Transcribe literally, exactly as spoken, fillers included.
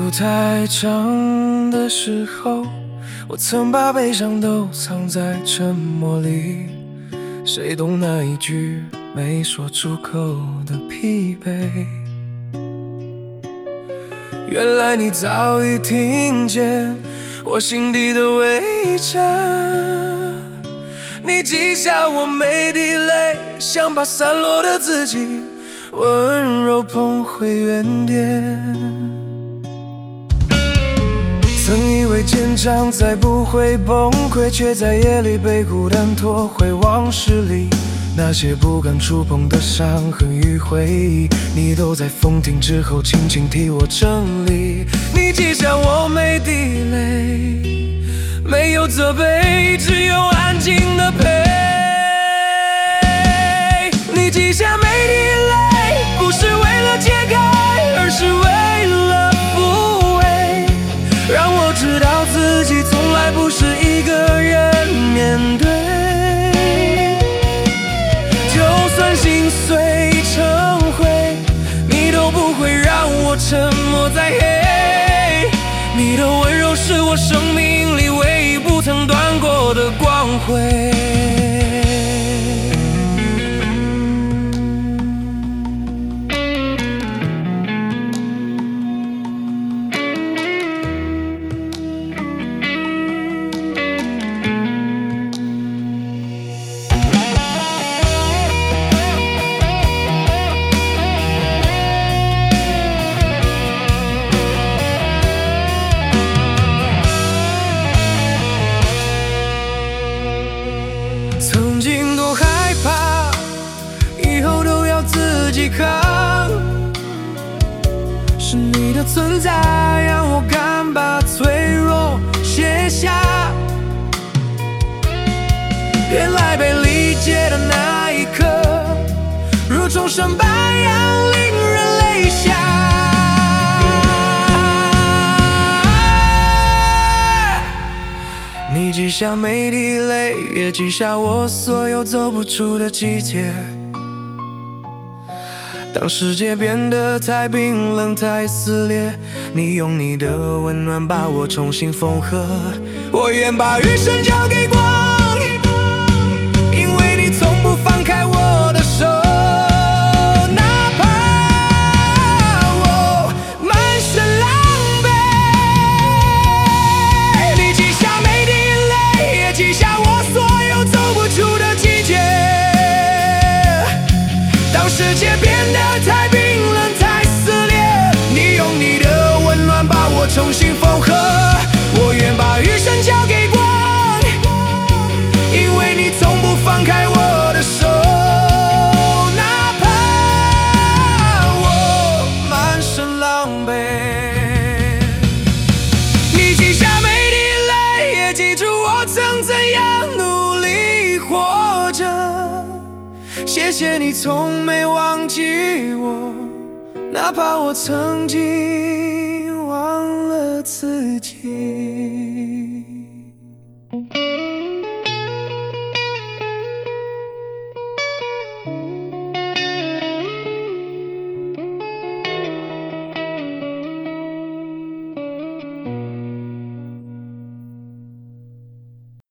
路太长的时候，我曾把悲伤都藏在沉默里，谁懂那一句没说出口的疲惫？原来你早已听见我心底的微颤，你记下我每滴泪，想把散落的自己温柔捧回原点。曾以为坚强再不会崩溃，却在夜里被孤单拖回往事里。那些不敢触碰的伤痕与回忆，你都在风停之后轻轻替我整理。你记下我每滴泪，没有责备，只有安静的陪。你记下每滴泪，不是为了解开，而是为了抚慰，让我知道自己从来不是一个人面对。就算心碎成灰，你都不会让我沉默在黑。你的温柔是我生命里唯一不曾断过的光辉。曾经多害怕，以后都要自己扛，是你的存在让我敢把脆弱卸下。原来被理解的那一刻，如重生般让令人泪下。你记下每滴泪，也记下我所有走不出的季节。当世界变得太冰冷太撕裂，你用你的温暖把我重新缝合。我愿把余生交给光，因为你从不放开我的手。哪怕我满身狼狈，你记下每滴泪，也记下我所有走不出的季节。当世界变得太冰冷太撕裂，你用你的温暖把我重新缝合。我愿把余生交给光，因为你从不放开我的手。哪怕我满身狼狈，你记下每滴泪，也记住我曾怎样努力活着。谢谢你从没忘记我，哪怕我曾经忘了自己。